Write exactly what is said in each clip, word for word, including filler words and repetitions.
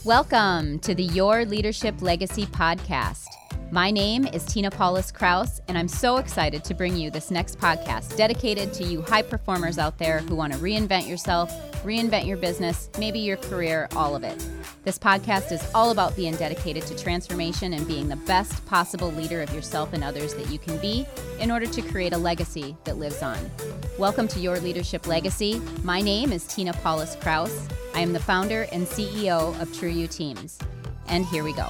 Welcome to the Your Leadership Legacy podcast. My name is Tina Paulus Kraus, and I'm so excited to bring you this next podcast dedicated to you high performers out there who want to reinvent yourself, reinvent your business, maybe your career, all of it. This podcast is all about being dedicated to transformation and being the best possible leader of yourself and others that you can be in order to create a legacy that lives on. Welcome to Your Leadership Legacy. My name is Tina Paulus Kraus. I am the founder and C E O of True You Teams. And here we go.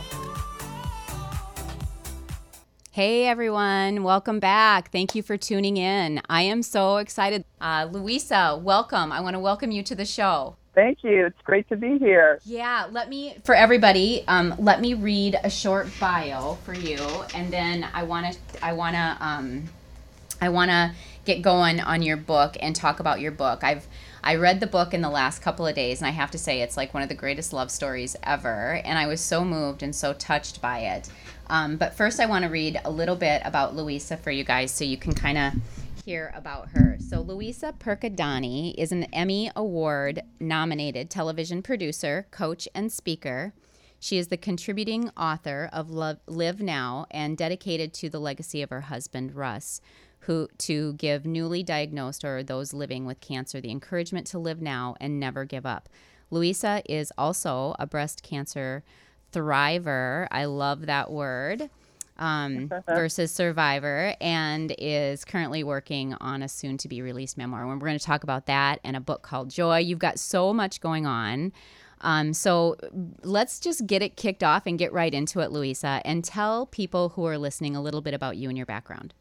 Hey everyone, welcome back. Thank you for tuning in. I am so excited. Uh, Louisa, welcome. I want to welcome you to the show. Thank you. It's great to be here. Yeah, let me, for everybody, um, let me read a short bio for you, and then I want to, I want to, um, I want to get going on your book and talk about your book. I've, I read the book in the last couple of days, and I have to say it's like one of the greatest love stories ever, and I was so moved and so touched by it. Um, but first, I want to read a little bit about Louisa for you guys so you can kind of hear about her. So Louisa Percadani is an Emmy Award-nominated television producer, coach, and speaker. She is the contributing author of Love, Live Now and dedicated to the legacy of her husband, Russ, who to give newly diagnosed or those living with cancer the encouragement to live now and never give up. Louisa is also a breast cancer thriver, I love that word, um, versus survivor, and is currently working on a soon-to-be released memoir. And we're going to talk about that and a book called Joy. You've got so much going on. Um, so let's just get it kicked off and get right into it, Louisa, and tell people who are listening a little bit about you and your background.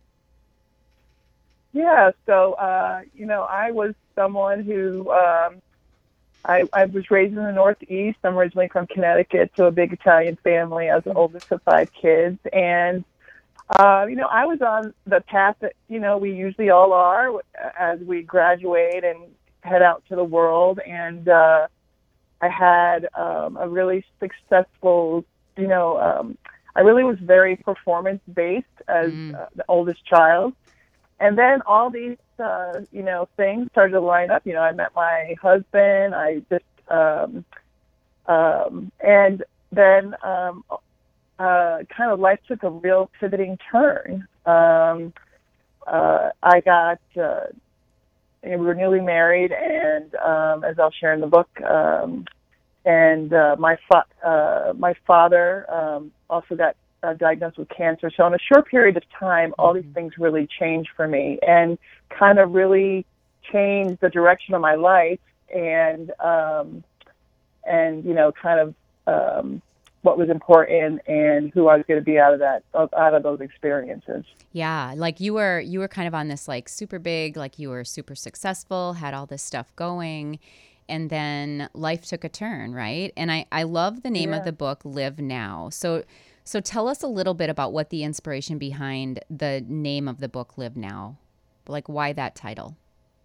Yeah, so, uh, you know, I was someone who, um, I, I was raised in the Northeast. I'm originally from Connecticut, so a big Italian family. I was the oldest of five kids. And, uh, you know, I was on the path that, you know, we usually all are as we graduate and head out to the world. And uh, I had um, a really successful, you know, um, I really was very performance-based as mm. uh, the oldest child. And then all these, uh, you know, things started to line up. You know, I met my husband. I just, um, um, and then um, uh, kind of life took a real pivoting turn. Um, uh, I got, uh, we were newly married, and um, as I'll share in the book, um, and uh, my fa- uh, my father um, also got Uh, diagnosed with cancer. So in a short period of time, all these things really changed for me and kind of really changed the direction of my life and, um, and, you know, kind of um, what was important and who I was going to be out of that, out of those experiences. Yeah. Like you were, you were kind of on this like super big, like you were super successful, had all this stuff going, and then life took a turn, right? And I, I love the name yeah. of the book, Live Now. So So tell us a little bit about what the inspiration behind the name of the book, Live Now, like why that title?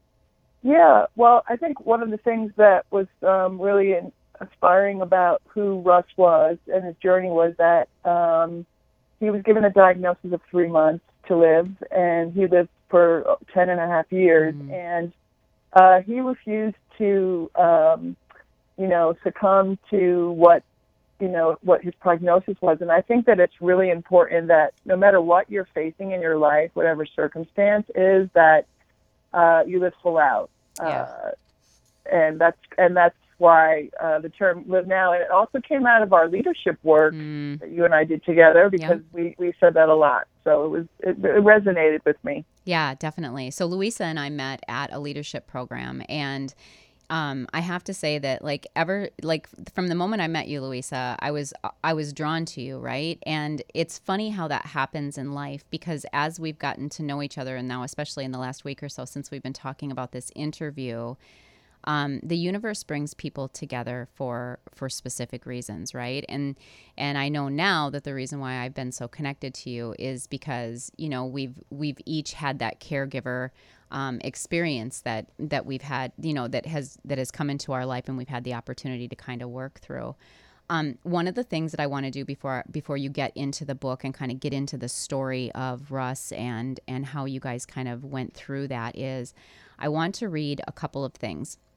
Yeah, well, I think one of the things that was um, really inspiring about who Russ was and his journey was that um, he was given a diagnosis of three months to live, and he lived for ten and a half years, mm. and uh, he refused to, um, you know, succumb to what you know, what his prognosis was. And I think that it's really important that no matter what you're facing in your life, whatever circumstance is, that uh, you live full out. Yeah. Uh, and that's and that's why uh, the term Live Now, and it also came out of our leadership work mm. that you and I did together, because yep. we, we said that a lot. So it was it, it resonated with me. Yeah, definitely. So Louisa and I met at a leadership program, and Um, I have to say that like ever, like from the moment I met you, Louisa, I was, I was drawn to you. Right. And it's funny how that happens in life, because as we've gotten to know each other, and now, especially in the last week or so, since we've been talking about this interview, um, the universe brings people together for, for specific reasons. Right. And, and I know now that the reason why I've been so connected to you is because, you know, we've, we've each had that caregiver Um, experience that that we've had, you know, that has that has come into our life, and we've had the opportunity to kind of work through. Um, one of the things that I want to do before before you get into the book and kind of get into the story of Russ and and how you guys kind of went through that is, I want to read a couple of things.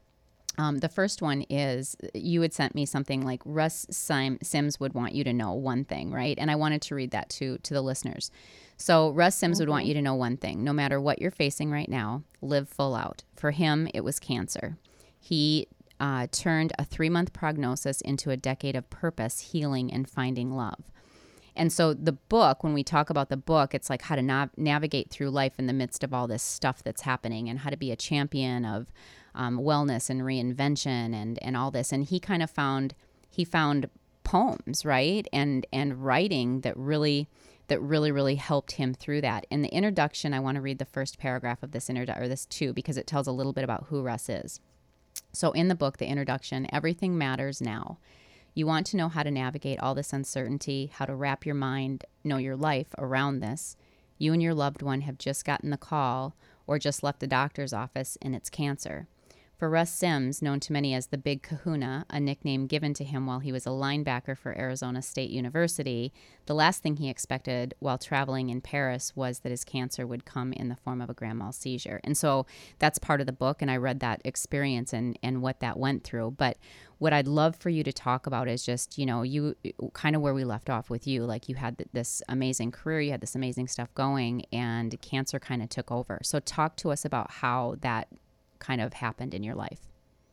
Um, the first one is you had sent me something like Russ Sim- Sims would want you to know one thing, right? And I wanted to read that to to the listeners. So Russ Sims Mm-hmm. would want you to know one thing: no matter what you're facing right now, live full out. For him, it was cancer. He uh, turned a three month prognosis into a decade of purpose, healing, and finding love. And so the book, when we talk about the book, it's like how to nav- navigate through life in the midst of all this stuff that's happening, and how to be a champion of um, wellness and reinvention and, and all this. And he kind of found, he found poems, right? And, and writing that really, that really, really helped him through that. In the introduction, I want to read the first paragraph of this introdu- or this too, because it tells a little bit about who Russ is. So in the book, the introduction, everything matters now. You want to know how to navigate all this uncertainty, how to wrap your mind, know your life around this. You and your loved one have just gotten the call or just left the doctor's office, and it's cancer. For Russ Sims, known to many as the Big Kahuna, a nickname given to him while he was a linebacker for Arizona State University, the last thing he expected while traveling in Paris was that his cancer would come in the form of a grand mal seizure. And so that's part of the book, and I read that experience and, and what that went through. But what I'd love for you to talk about is just, you know, you kind of where we left off with you. Like, you had this amazing career, you had this amazing stuff going, and cancer kind of took over. So talk to us about how that kind of happened in your life.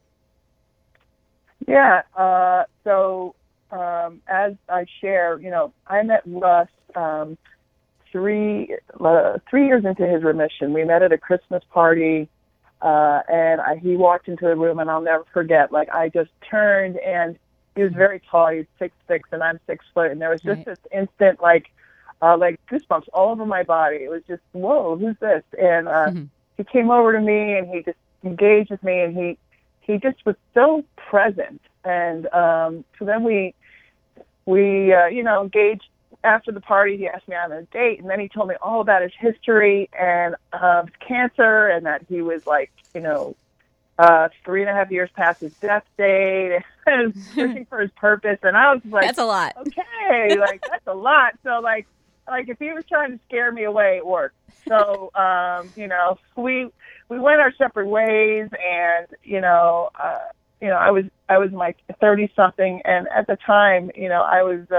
Yeah. Uh, so um, as I share, you know, I met Russ um, three uh, three years into his remission. We met at a Christmas party, uh, and I, he walked into the room, and I'll never forget. Like, I just turned, and he was very tall. He was six six, and I'm six foot, and there was just right. this instant, like, uh, like goosebumps all over my body. It was just, whoa, who's this? And uh, mm-hmm. he came over to me, and he just engaged with me, and he he just was so present. And um, so then we we uh, you know engaged after the party. He asked me out on a date, and then he told me all about his history and uh, his cancer, and that he was like you know uh, three and a half years past his death date, and searching for his purpose. And I was like, that's a lot. Okay, like that's a lot. So like like if he was trying to scare me away, it worked. So um, you know we. We went our separate ways, and you know, uh, you know, I was I was my thirty something, and at the time, you know, I was,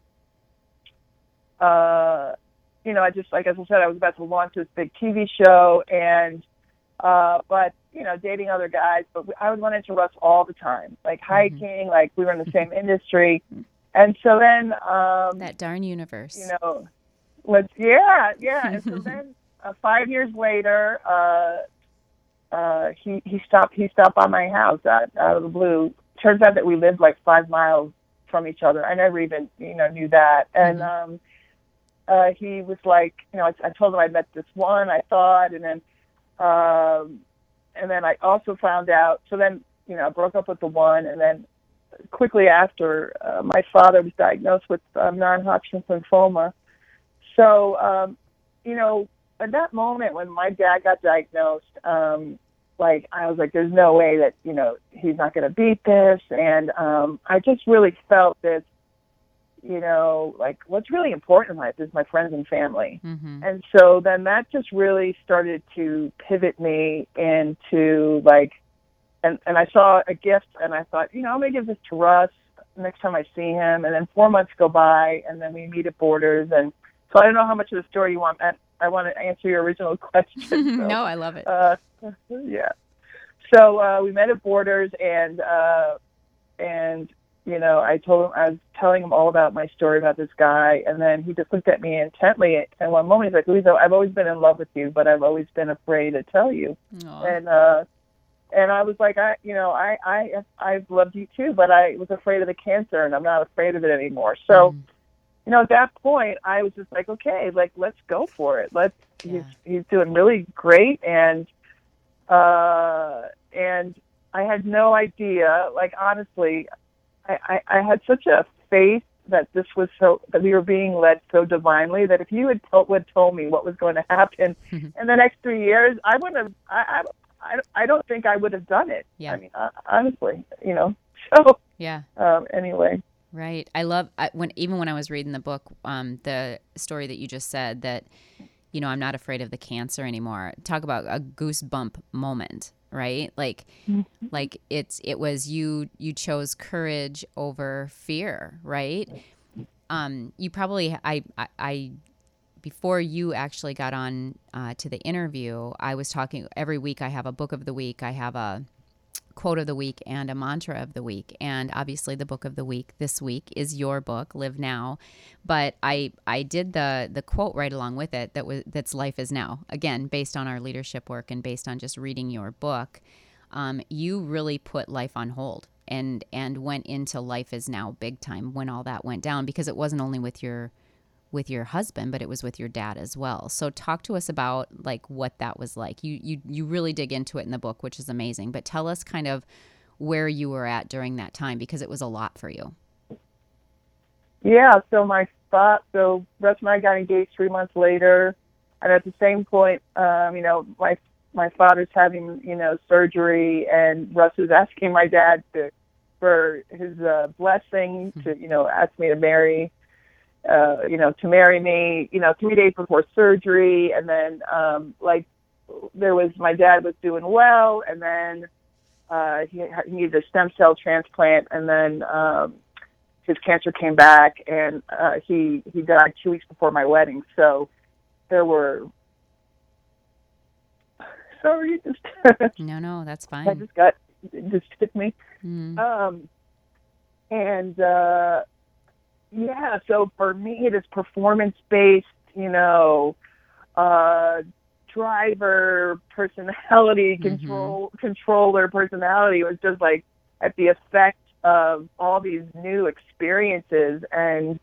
uh, uh, you know, I just like as I said, I was about to launch this big T V show, and uh, but you know, dating other guys, but I was running into Russ all the time, like hiking, mm-hmm. like we were in the same industry, and so then um, that darn universe, you know, was yeah, yeah, and so then uh, five years later. Uh, Uh, he, he stopped, he stopped by my house out, out of the blue. Turns out that we lived like five miles from each other. I never even, you know, knew that. And, mm-hmm. um, uh, he was like, you know, I, I told him I met this one, I thought, and then, um, and then I also found out, so then, you know, I broke up with the one, and then quickly after, uh, my father was diagnosed with um, non-Hodgkin's lymphoma. So, um, you know, at that moment when my dad got diagnosed, um, like I was like, there's no way that, you know, he's not going to beat this. And um, I just really felt this, you know, like what's really important in life is my friends and family. Mm-hmm. And so then that just really started to pivot me into like, and, and I saw a gift and I thought, you know, I'm going to give this to Russ next time I see him. And then four months go by and then we meet at Borders. And so I don't know how much of the story you want. I want to answer your original question. So, no, I love it. Uh, yeah. So uh, we met at Borders, and uh, and you know, I told him I was telling him all about my story about this guy, and then he just looked at me intently. And one moment he's like, "Louisa, I've always been in love with you, but I've always been afraid to tell you." Aww. And uh, and I was like, I, you know, I I I've loved you too, but I was afraid of the cancer, and I'm not afraid of it anymore. So. Mm. You know, at that point, I was just like, okay, like, let's go for it. Let's, yeah. he's, he's doing really great. And, uh, and I had no idea, like, honestly, I, I, I had such a faith that this was so, that we were being led so divinely that if you had told, would told me what was going to happen mm-hmm. in the next three years, I wouldn't have, I, I, I don't think I would have done it. Yeah. I mean, uh, honestly, you know, so, yeah. Um, anyway. Right. I love I, when even when I was reading the book, um, the story that you just said that, you know, I'm not afraid of the cancer anymore. Talk about a goosebump moment. right? Like, Mm-hmm. like it's, it was you, you chose courage over fear, right? Um, you probably, I, I, I before you actually got on uh, to the interview, I was talking every week. I have a book of the week. I have a quote of the week and a mantra of the week. And obviously the book of the week this week is your book, Live Now. But I I did the the quote right along with it that was that's Life is Now. Again, based on our leadership work and based on just reading your book, um, you really put life on hold and and went into life is now big time when all that went down, because it wasn't only with your with your husband, but it was with your dad as well. So talk to us about like what that was like. You you you really dig into it in the book, which is amazing. But tell us kind of where you were at during that time, because it was a lot for you. Yeah, so my thought, so Russ and I got engaged three months later, and at the same point, um, you know, my my father's having, you know, surgery, and Russ was asking my dad to for his uh, blessing to, you know, ask me to marry. Uh, you know, to marry me, you know, three days before surgery. And then, um, like, there was, my dad was doing well, and then uh, he, he needed a stem cell transplant, and then um, his cancer came back, and uh, he, he died two weeks before my wedding. So there were, sorry, just, no, no, that's fine. I just got, it just hit me. Mm. Um, and, uh, yeah, so for me, it is performance-based, you know, uh, driver personality, Mm-hmm. control controller personality. It was just like at the effect of all these new experiences, and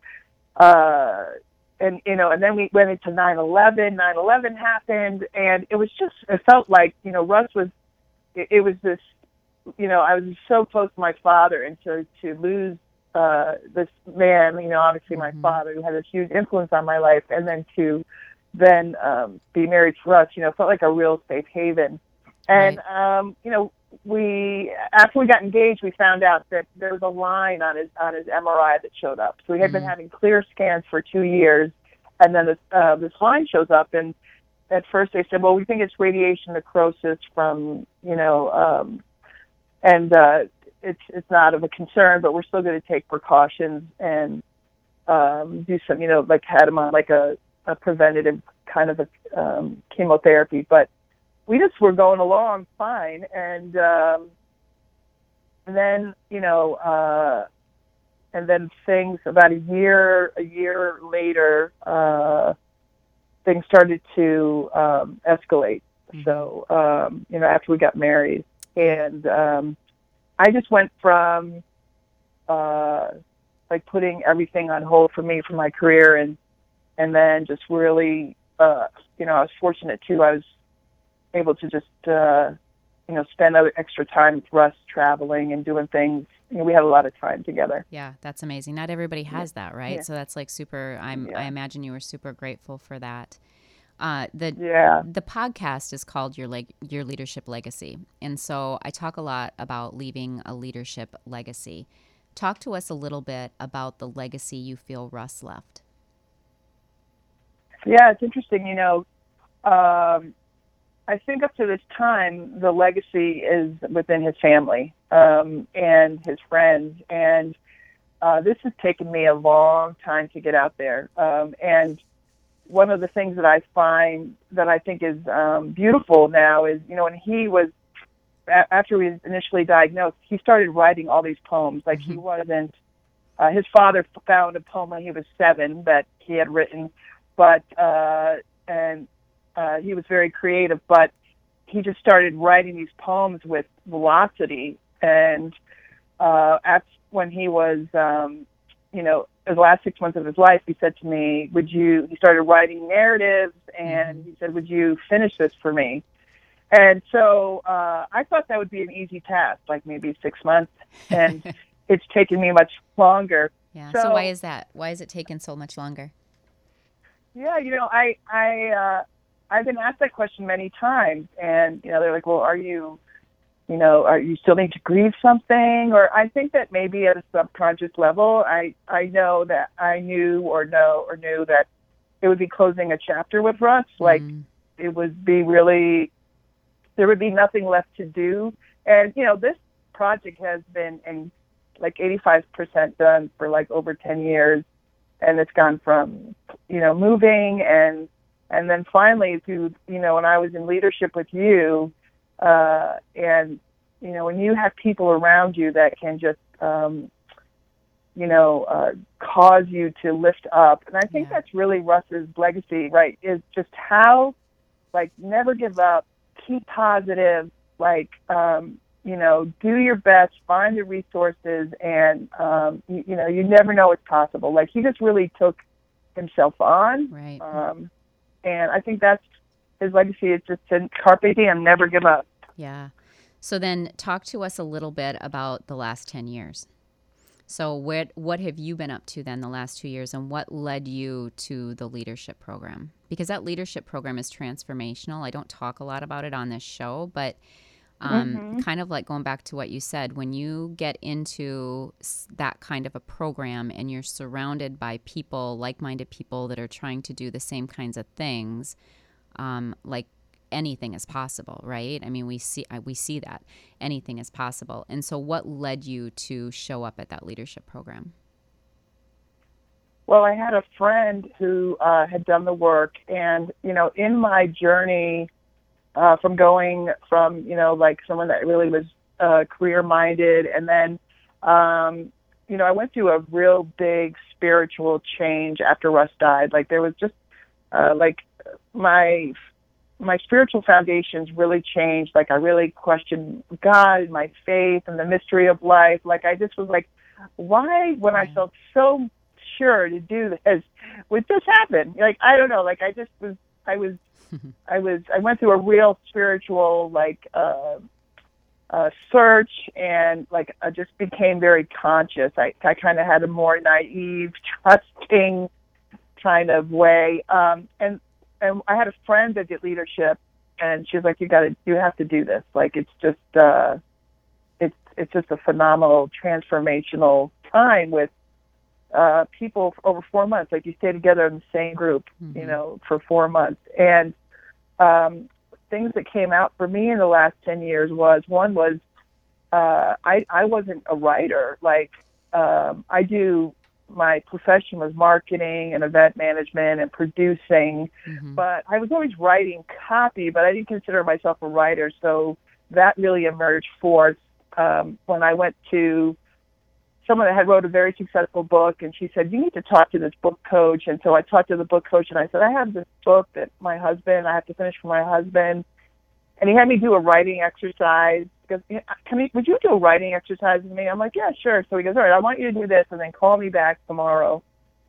uh, and you know, and then we went into nine eleven. nine eleven happened, and it was just, it felt like, you know, Russ was, it, it was this, you know, I was so close to my father, and so to lose uh, this man, you know, obviously my Mm-hmm. father, who had a huge influence on my life, and then to then um, be married to Russ, you know, felt like a real safe haven. And, Right. um, you know, we, after we got engaged, we found out that there was a line on his, on his M R I that showed up. So we had Mm-hmm. been having clear scans for two years, and then this, uh, this line shows up, and at first they said, well, we think it's radiation necrosis from, you know, um, and, uh, it's it's not of a concern, but we're still going to take precautions and um, do some, you know, like had him on like a, a preventative kind of a um, chemotherapy. But we just were going along fine, and um, and then you know, uh, and then things about a year a year later, uh, things started to um, escalate. Mm-hmm. So um, you know, after we got married, and um, I just went from uh, like putting everything on hold for me for my career, and and then just really, uh, you know, I was fortunate too. I was able to just, uh, you know, spend other extra time with Russ traveling and doing things. You know, we had a lot of time together. Yeah, that's amazing. Not everybody has Yeah. that, right? Yeah. So that's like super. I'm. Yeah. I imagine you were super grateful for that. Uh, the Yeah. the podcast is called your leg your leadership legacy, and so I talk a lot about leaving a leadership legacy. Talk to us a little bit about the legacy you feel Russ left. Yeah, it's interesting. You know, um, I think up to this time, the legacy is within his family um, and his friends, and uh, this has taken me a long time to get out there. Um, and one of the things that I find that I think is um, beautiful now is, you know, when he was, a- after he was initially diagnosed, he started writing all these poems. Like Mm-hmm. he wasn't, uh, his father found a poem when he was seven that he had written, but, uh, and uh, he was very creative, but he just started writing these poems with velocity. And uh, at, when he was, um, you know, the last six months of his life, he said to me, would you, he started writing narratives, and Mm-hmm. he said, would you finish this for me? And so uh, I thought that would be an easy task, like maybe six months, and it's taken me much longer. Yeah. So, So why is that? Why is it taking so much longer? yeah, you know, I, I, uh, I've been asked that question many times, and, you know, they're like, well, are you, you know, are you still need to grieve something? Or I think that maybe at a subconscious level, I, I know that I knew or know or knew that it would be closing a chapter with Russ. Like Mm. it would be really there would be nothing left to do. And, you know, this project has been in like eighty-five percent done for like over ten years. And it's gone from, you know, moving and, and then finally to, you know, when I was in leadership with you, uh, and, you know, when you have people around you that can just, um, you know, uh, cause you to lift up. And I think Yeah. that's really Russ's legacy, right, is just how, like, never give up, keep positive, like, um, you know, do your best, find the resources, and, um, you, you know, you never know what's possible. Like, he just really took himself on. Right. Um, and I think that's his legacy. It's just to carpe diem, never give up. Yeah. So then talk to us a little bit about the last ten years. So what what have you been up to then the last two years, and what led you to the leadership program? Because that leadership program is transformational. I don't talk a lot about it on this show, but um, Mm-hmm. kind of like going back to what you said, when you get into s- that kind of a program and you're surrounded by people, like-minded people that are trying to do the same kinds of things, um, like anything is possible, right? I mean, we see I, we see that anything is possible. And so what led you to show up at that leadership program? Well, I had a friend who uh, had done the work, and, you know, in my journey uh, from going from, you know, like someone that really was uh, career-minded, and then, um, you know, I went through a real big spiritual change after Russ died. Like, there was just, uh, like, my my spiritual foundations really changed. Like, I really questioned God and my faith and the mystery of life. Like, I just was like, why, when I Yeah. felt so sure to do this, would this happen? Like, I don't know. Like, I just was, I was, I was, I went through a real spiritual, like, uh, uh, search, and, like, I just became very conscious. I, I kind of had a more naive, trusting kind of way. Um, and, and I had a friend that did leadership, and she was like, you got to, you have to do this. Like, it's just, uh, it's, it's just a phenomenal, transformational time with, uh, people for over four months. Like, you stay together in the same group, Mm-hmm. you know, for four months. And, um, things that came out for me in the last ten years was, one was, uh, I, I wasn't a writer. Like, um, I do, my profession was marketing and event management and producing, Mm-hmm. but I was always writing copy, but I didn't consider myself a writer. So that really emerged forth um, when I went to someone that had wrote a very successful book, and she said, you need to talk to this book coach. And so I talked to the book coach, and I said, I have this book that my husband, I have to finish for my husband. And he had me do a writing exercise. He goes, "Yeah, can we, would you do a writing exercise with me?" I'm like, yeah, sure. So he goes, all right, I want you to do this, and then call me back tomorrow.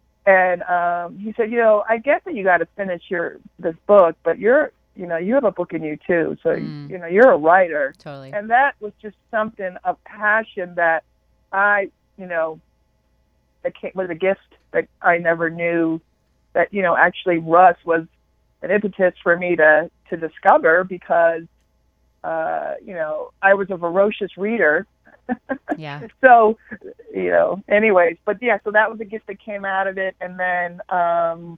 And um, he said, you know, I get that you got to finish your this book, but you're, you know, you have a book in you too. So, Mm. you know, you're a writer. Totally. And that was just something of passion that I, you know, that came, was a gift that I never knew that, you know, actually Russ was an impetus for me to, to discover, because, uh, you know, I was a voracious reader. Yeah. So, you know, anyways, but yeah, so that was a gift that came out of it. And then um,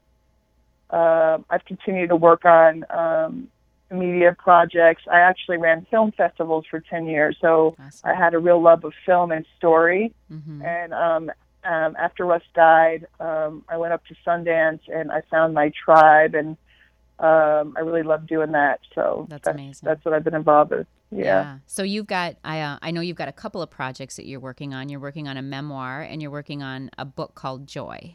uh, I've continued to work on um, media projects. I actually ran film festivals for ten years. So Awesome. I had a real love of film and story. Mm-hmm. And um, um, after Russ died, um, I went up to Sundance and I found my tribe, and um, I really love doing that. So That's that's, amazing. that's what I've been involved with. Yeah. Yeah. So you've got, I uh, I know you've got a couple of projects that you're working on. You're working on a memoir, and you're working on a book called Joy.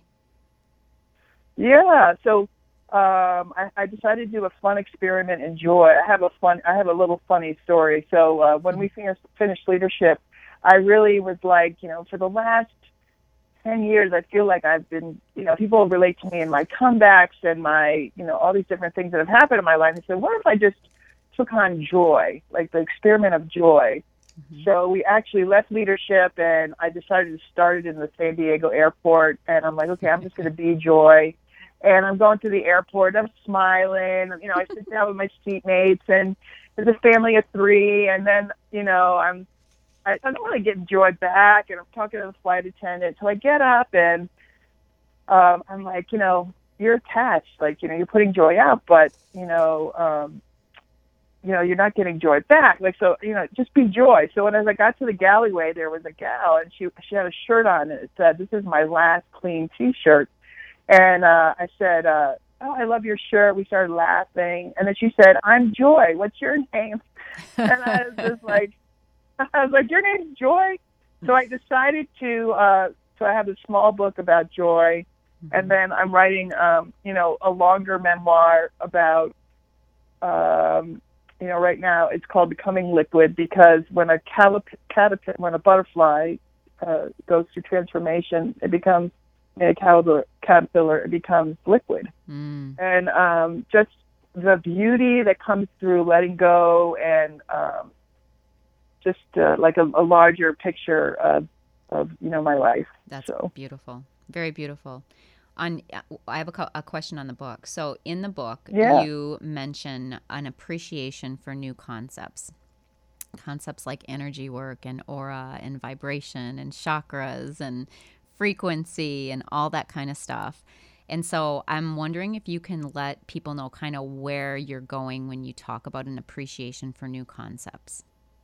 Yeah. So um, I, I decided to do a fun experiment in Joy. I have a fun, I have a little funny story. So uh, when we finished, finished leadership, I really was like, you know, for the last ten years, I feel like I've been, you know, people relate to me in my comebacks and my, you know, all these different things that have happened in my life. I said, what if I just took on joy, like the experiment of joy? Mm-hmm. So we actually left leadership, and I decided to start it in the San Diego airport. And I'm like, okay, I'm just going to be joy. And I'm going to the airport. I'm smiling. You know, I sit down with my seatmates, and there's a family of three. And then, you know, I'm, I, I don't want to get joy back. And I'm talking to the flight attendant. So I get up, and um, I'm like, you know, you're attached. Like, you know, you're putting joy out, but, you know, um, you know, you're not getting joy back. Like, so, you know, just be joy. So when as I got to the galleyway, there was a gal, and she she had a shirt on, and it said, "This is my last clean T-shirt." And uh, I said, uh, "Oh, I love your shirt." We started laughing, and then she said, "I'm Joy. What's your name?" And I was just like, I was like, "Your name's Joy?" So I decided to. Uh, so I have a small book about joy, and then I'm writing, um, you know, a longer memoir about. Um, you know, right now it's called Becoming Liquid, because when a calip- caterpillar, when a butterfly uh, goes through transformation, it becomes a caterpillar, caterpillar it becomes liquid. Mm. And um, just the beauty that comes through letting go, and um, just uh, like a, a larger picture of, of, you know, my life. That's so. Beautiful. Very beautiful. On, I have a, co- a question on the book. So in the book, yeah. you mention an appreciation for new concepts. Concepts like energy work and aura and vibration and chakras and frequency and all that kind of stuff. And so I'm wondering if you can let people know kind of where you're going when you talk about an appreciation for new concepts.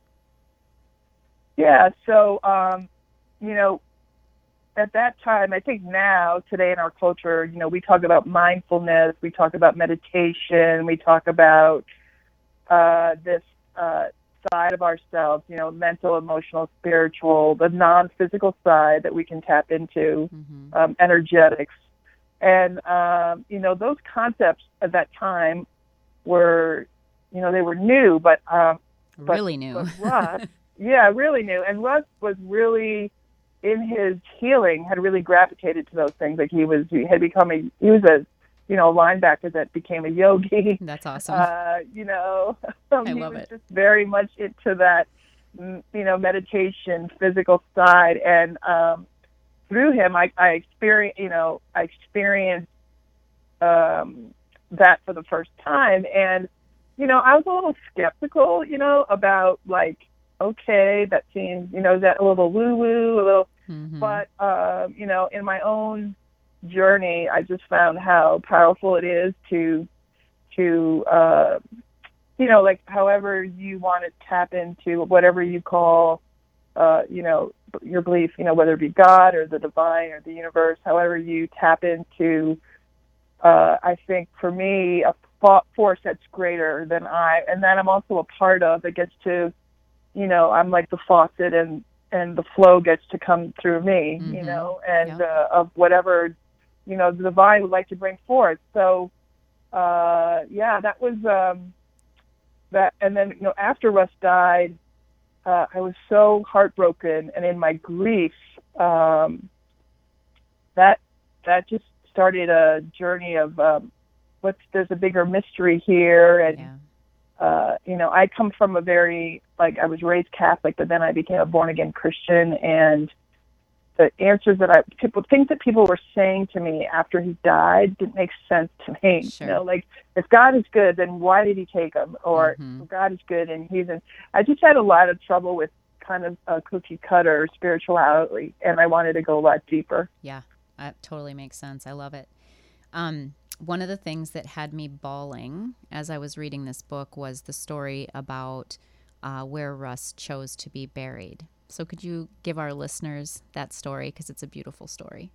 Yeah, so, um, you know, at that time, I think now, today in our culture, you know, we talk about mindfulness, we talk about meditation, we talk about uh, this uh, side of ourselves, you know, mental, emotional, spiritual, the non-physical side that we can tap into, mm-hmm. um, energetics. And, um, you know, those concepts at that time were, you know, they were new, but... Um, really but, new. But Russ, yeah, really new. And Russ was really... in his healing, had really gravitated to those things. Like he was, he had become a, he was a, you know, linebacker that became a yogi. That's awesome. Uh, you know, um, I he love was it. just very much into that, you know, meditation, physical side. And um, through him, I, I experienced, you know, I experienced um, that for the first time. And, you know, I was a little skeptical, you know, about like, okay, that seems, you know, that a little woo-woo, a little, mm-hmm. but, uh, you know, in my own journey, I just found how powerful it is to, to, uh, you know, like however you want to tap into whatever you call, uh, you know, your belief, you know, whether it be God or the divine or the universe, however you tap into, uh, I think for me, a force that's greater than I, and that I'm also a part of, that gets to, you know, I'm like the faucet, and, and the flow gets to come through me, mm-hmm. you know, and yeah. uh, of whatever, you know, the divine would like to bring forth. So, uh, yeah, that was um, that. And then, you know, after Russ died, uh, I was so heartbroken, and in my grief, um, that that just started a journey of um, what's there's a bigger mystery here, and. Yeah. Uh, you know, I come from a very, like, I was raised Catholic, but then I became a born-again Christian, and the answers that I, people, things that people were saying to me after he died didn't make sense to me. Sure. You know, like, if God is good, then why did he take him? Or mm-hmm. if God is good and he's in, I just had a lot of trouble with kind of a cookie cutter spirituality, and I wanted to go a lot deeper. Yeah, that totally makes sense. I love it. Um, One of the things that had me bawling as I was reading this book was the story about uh, where Russ chose to be buried. So could you give our listeners that story? Because it's a beautiful story.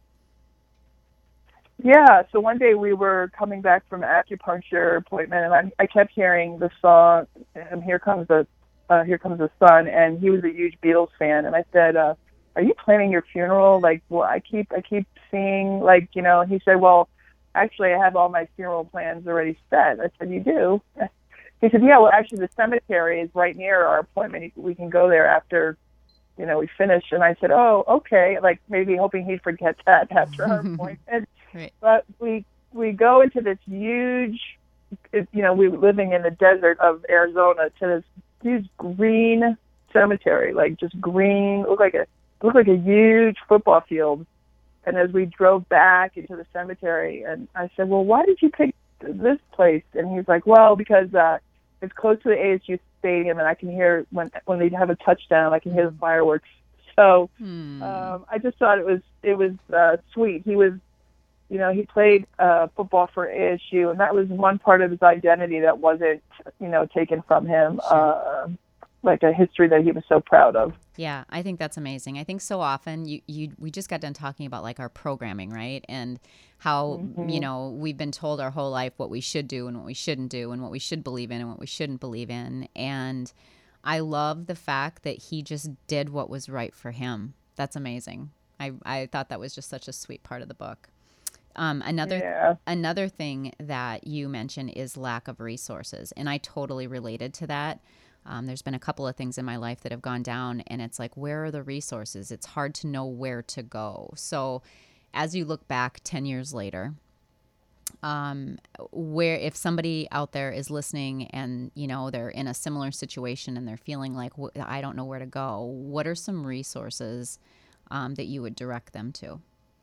Yeah, so one day we were coming back from an acupuncture appointment, and I, I kept hearing the song, um, Here Comes the uh, Here Comes the Sun, and he was a huge Beatles fan, and I said, uh, are you planning your funeral? Like, well, I keep, I keep seeing, like, you know, and he said, well, actually, I have all my funeral plans already set. I said, you do? He said, yeah, well, actually, the cemetery is right near our appointment. We can go there after, you know, we finish. And I said, oh, okay, like maybe hoping he'd forget that after our appointment. Right. But we we go into this huge, you know, we were living in the desert of Arizona, to this huge green cemetery, like just green, looked like a looked like a huge football field. And as we drove back into the cemetery, and I said, well, why did you pick this place? And he's like, well, because uh, it's close to the A S U stadium, and I can hear when when they have a touchdown, I can hear the fireworks. So hmm. um, I just thought it was it was uh, sweet. He was you know, he played uh, football for A S U, and that was one part of his identity that wasn't, you know, taken from him, uh, like a history that he was so proud of. Yeah, I think that's amazing. I think so often you, you we just got done talking about like our programming, right? And how, you Mm-hmm. know, we've been told our whole life what we should do and what we shouldn't do and what we should believe in and what we shouldn't believe in. And I love the fact that he just did what was right for him. That's amazing. I, I thought that was just such a sweet part of the book. Um, another Yeah. another thing that you mentioned is lack of resources, and I totally related to that. Um, there's been a couple of things in my life that have gone down, and it's like, where are the resources? It's hard to know where to go. So, as you look back ten years later, um, where if somebody out there is listening and you know they're in a similar situation and they're feeling like I don't know where to go, what are some resources um, that you would direct them to?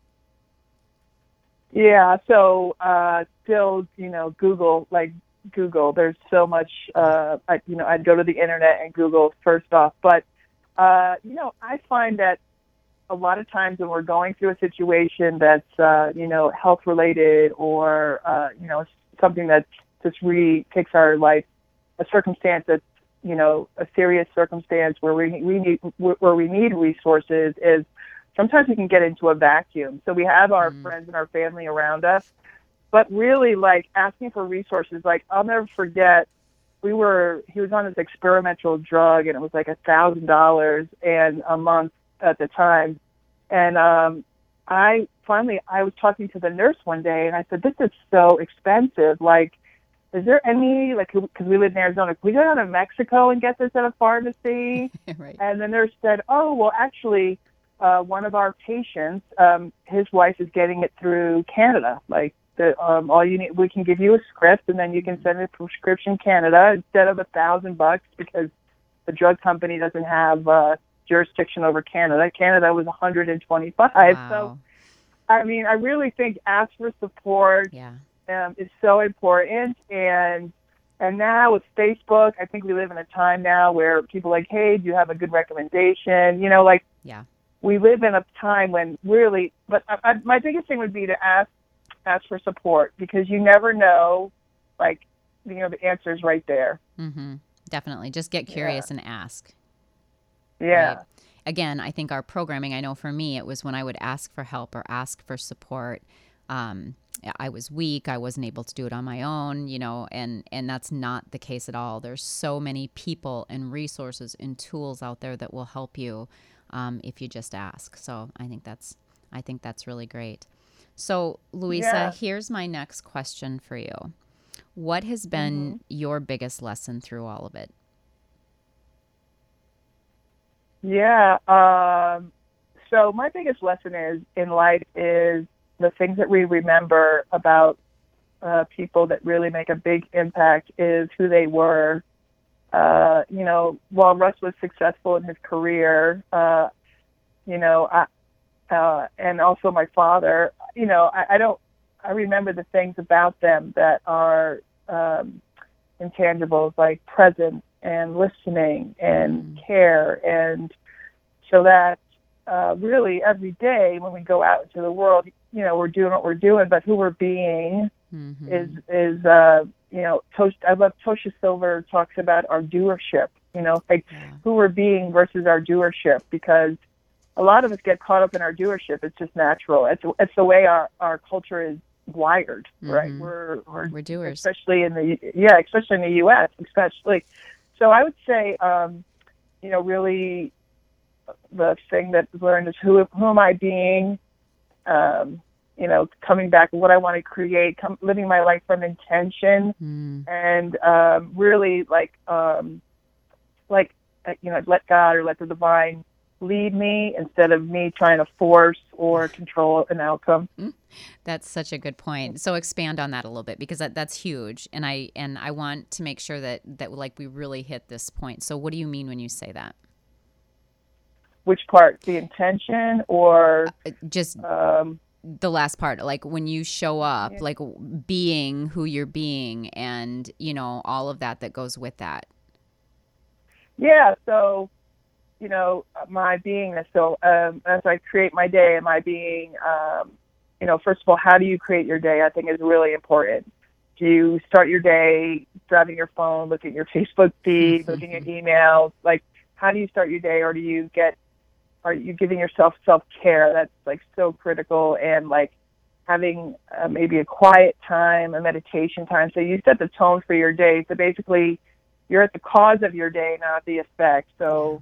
Yeah, so uh, still, you know, Google, like Google, there's so much, uh, I, you know, I'd go to the internet and Google first off. But, uh, you know, I find that a lot of times when we're going through a situation that's, uh, you know, health related or, uh, you know, something that just really takes our life, a circumstance that's, you know, a serious circumstance where we, we need, where we need resources is, sometimes we can get into a vacuum. So we have our mm. friends and our family around us, but really like asking for resources. Like I'll never forget, we were, he was on this experimental drug and it was like a thousand dollars and a month at the time. And um, I finally, I was talking to the nurse one day and I said, this is so expensive. Like, is there any, like, because we live in Arizona, can we go down to Mexico and get this at a pharmacy? Right. And the nurse said, oh, well, actually, Uh, one of our patients, um, his wife is getting it through Canada. Like, the, um, all you need, we can give you a script, and then you can send a prescription Canada instead of a thousand bucks because the drug company doesn't have uh, jurisdiction over Canada. Canada was one hundred twenty-five. Wow. So, I mean, I really think ask for support yeah. um, is so important. And and now with Facebook, I think we live in a time now where people are like, hey, do you have a good recommendation? You know, like. Yeah. We live in a time when really, but I, I, my biggest thing would be to ask, ask for support because you never know, like, you know, the answer is right there. Mm-hmm. Definitely. Just get curious yeah. and ask. Yeah. Right? Again, I think our programming, I know for me, it was when I would ask for help or ask for support. Um, I was weak. I wasn't able to do it on my own, you know, and, and that's not the case at all. There's so many people and resources and tools out there that will help you. Um, if you just ask. So I think that's, I think that's really great. So Louisa, yeah. here's my next question for you. What has been mm-hmm. your biggest lesson through all of it? Yeah. Um, so my biggest lesson is in life is the things that we remember about uh, people that really make a big impact is who they were. Uh, you know, while Russ was successful in his career, uh, you know, I, uh, and also my father, you know, I, I don't, I remember the things about them that are um, intangibles like presence and listening and mm-hmm. care. And so that uh, really every day when we go out into the world, you know, we're doing what we're doing, but who we're being mm-hmm. is, is, uh, you know, Tosh, I love Tosha Silver talks about our doership, you know, like yeah. who we're being versus our doership, because a lot of us get caught up in our doership. It's just natural. It's it's the way our, our culture is wired, mm-hmm. right? We're, we're we're doers, especially in the yeah, especially in the U S, especially. So I would say, um, you know, really the thing that I've learned is who who am I being. Um, you know, coming back to what I want to create, come, living my life from intention mm. and um, really like, um, like, uh, you know, let God or let the divine lead me instead of me trying to force or control an outcome. That's such a good point. So expand on that a little bit because that, that's huge. And I, and I want to make sure that, that like we really hit this point. So what do you mean when you say that? Which part? The intention or uh, just, um, the last part, like when you show up, yeah. like being who you're being and, you know, all of that that goes with that. Yeah. So, you know, my beingness. So um, as I create my day, am I being, um, you know, first of all, how do you create your day? I think is really important. Do you start your day grabbing your phone, looking at your Facebook feed, looking at emails? Like, how do you start your day, or do you get, are you giving yourself self-care? That's like so critical, and like having uh, maybe a quiet time, a meditation time. So you set the tone for your day. So basically, you're at the cause of your day, not the effect. So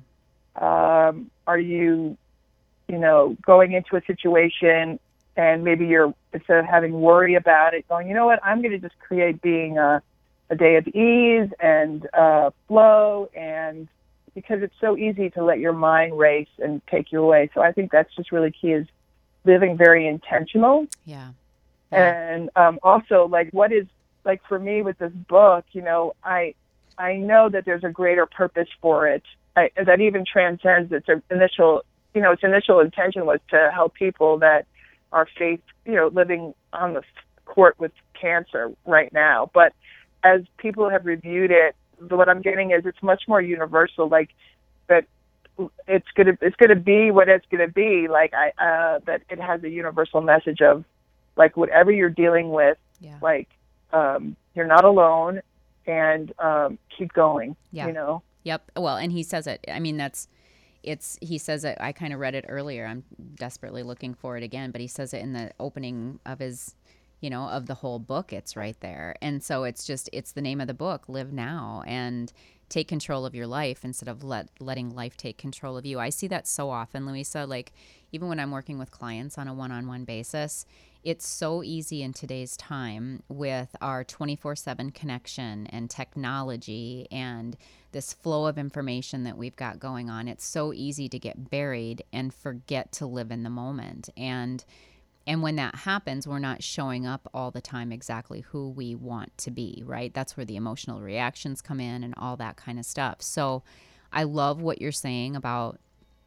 um, are you, you know, going into a situation and maybe you're, instead of having worry about it, going, you know what, I'm going to just create being a, a day of ease and uh, flow, and because it's so easy to let your mind race and take you away. So I think that's just really key, is living very intentional. Yeah. yeah. And um, also, like, what is, like, for me with this book, you know, I I know that there's a greater purpose for it I, that even transcends its initial, you know, its initial intention was to help people that are faith, you know, living on the court with cancer right now. But as people have reviewed it, what I'm getting is it's much more universal, like that it's gonna it's gonna be what it's gonna be. Like I uh, that it has a universal message of like whatever you're dealing with, yeah. like um, you're not alone, and um, keep going. Yeah. You know. Yep. Well, and he says it. I mean, that's. It's he says it. I kind of read it earlier. I'm desperately looking for it again, but he says it in the opening of his, you know, of the whole book. It's right there, and so it's just it's the name of the book. Live now and take control of your life instead of let letting life take control of you. I see that so often, Louisa. Like even when I'm working with clients on a one-on-one basis, it's so easy in today's time with our twenty-four seven connection and technology and this flow of information that we've got going on. It's so easy to get buried and forget to live in the moment. And and when that happens, we're not showing up all the time exactly who we want to be, right? That's where the emotional reactions come in and all that kind of stuff. So I love what you're saying about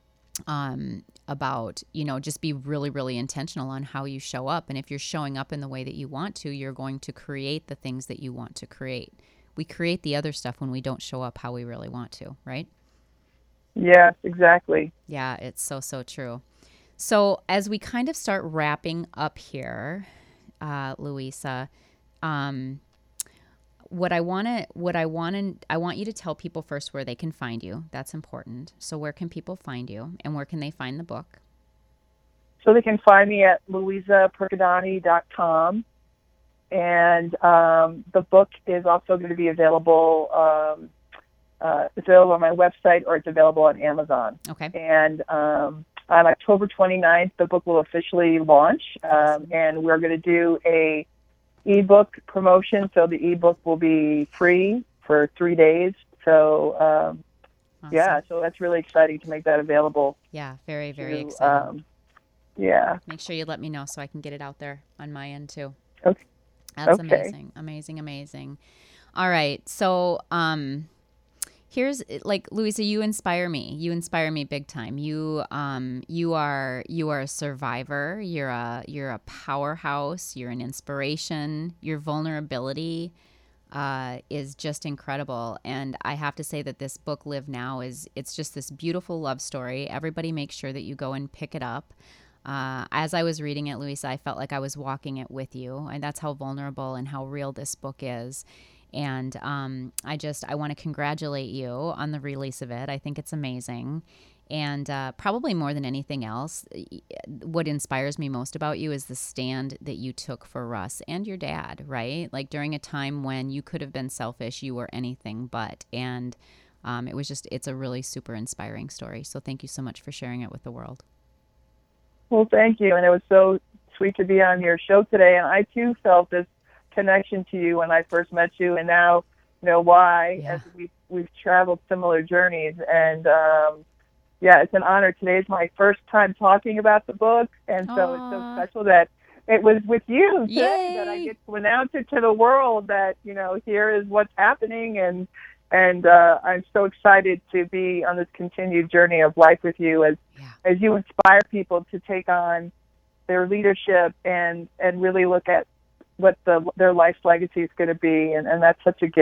um, about, you know, just be really, really intentional on how you show up. And if you're showing up in the way that you want to, you're going to create the things that you want to create. We create the other stuff when we don't show up how we really want to, right? Yes, exactly. Yeah, it's so, so true. So as we kind of start wrapping up here, uh, Louisa, um, what I want to, what I want to, I want you to tell people first where they can find you. That's important. So where can people find you, and where can they find the book? So they can find me at louisa percodani dot com. And um, the book is also going to be available. Um, uh, it's available on my website, or it's available on Amazon. Okay. And um, on October twenty-ninth, the book will officially launch, um, and we're going to do a ebook promotion. So the ebook will be free for three days. So um, awesome. yeah, so that's really exciting to make that available. Yeah, very, very to, exciting. Um, yeah. Make sure you let me know so I can get it out there on my end too. Okay. That's okay. amazing, amazing, amazing. All right, so um, here's like Louisa, you inspire me. You inspire me big time. You um, you are you are a survivor. You're a you're a powerhouse. You're an inspiration. Your vulnerability uh, is just incredible. And I have to say that this book, Live Now, is it's just this beautiful love story. Everybody make sure that you go and pick it up. Uh, as I was reading it, Louisa, I felt like I was walking it with you, and that's how vulnerable and how real this book is. And um, I just, I want to congratulate you on the release of it. I think it's amazing. And uh, probably more than anything else, what inspires me most about you is the stand that you took for Russ and your dad, right? Like during a time when you could have been selfish, you were anything but. And um, it was just, it's a really super inspiring story. So thank you so much for sharing it with the world. Well, thank you. And it was so sweet to be on your show today. And I, too, felt this connection to you when I first met you, and now know why, Yeah. as we've, we've traveled similar journeys. And, um, yeah, it's an honor. Today is my first time talking about the book, and so Aww. it's so special that it was with you today Yay. that I get to announce it to the world that, you know, here is what's happening, and and uh, I'm so excited to be on this continued journey of life with you as Yeah. as you inspire people to take on their leadership and, and really look at what the their life's legacy is going to be, and, and that's such a gift.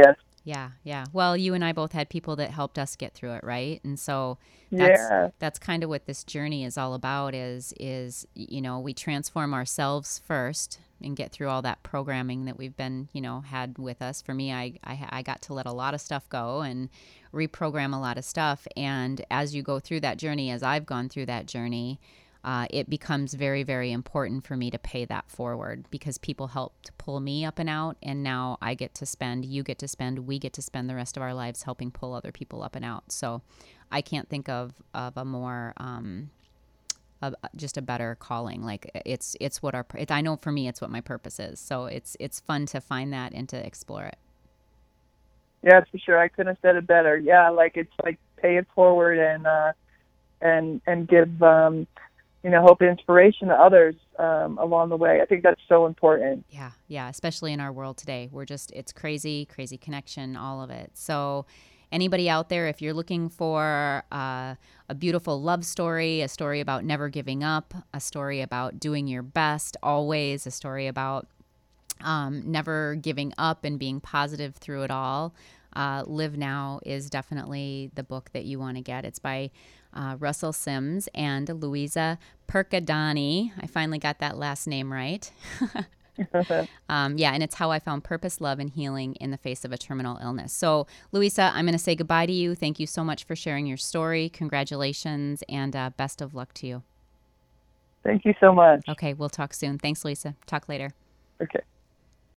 Yeah, yeah. Well, you and I both had people that helped us get through it, right? And so that's Yeah. that's kind of what this journey is all about is is you know, we transform ourselves first and get through all that programming that we've been, you know, had with us. For me, I I, I got to let a lot of stuff go and reprogram a lot of stuff. And as you go through that journey, as I've gone through that journey, uh, it becomes very, very important for me to pay that forward because people helped pull me up and out. And now I get to spend, you get to spend, we get to spend the rest of our lives helping pull other people up and out. So I can't think of, of a more, um, a, just a better calling. Like it's, it's what our, it, I know for me, it's what my purpose is. So it's, it's fun to find that and to explore it. Yeah, for sure. I couldn't have said it better. Yeah, like it's like pay it forward and uh, and and give um, you know hope and inspiration to others um, along the way. I think that's so important. Yeah, yeah, especially in our world today. We're just it's crazy, crazy connection, all of it. So anybody out there, if you're looking for uh, a beautiful love story, a story about never giving up, a story about doing your best always, a story about um, never giving up and being positive through it all, uh, Live Now is definitely the book that you want to get. It's by uh, Russell Sims and Louisa Percadani. I finally got that last name right. um, yeah, and it's how I found purpose, love, and healing in the face of a terminal illness. So, Louisa, I'm going to say goodbye to you. Thank you so much for sharing your story. Congratulations, and uh, best of luck to you. Thank you so much. Okay, we'll talk soon. Thanks, Louisa. Talk later. Okay.